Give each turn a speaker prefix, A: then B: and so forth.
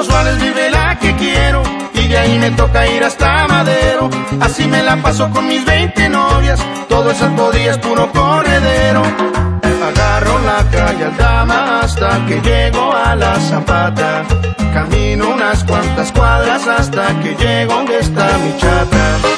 A: Los Suárez vive la que quiero y de ahí me toca ir hasta Madero. Así me la paso con mis 20 novias, todo el santo día es puro corredero. Agarro la calle Aldama hasta que llego a la Zapata. Camino unas cuantas cuadras hasta que llego donde está mi chata.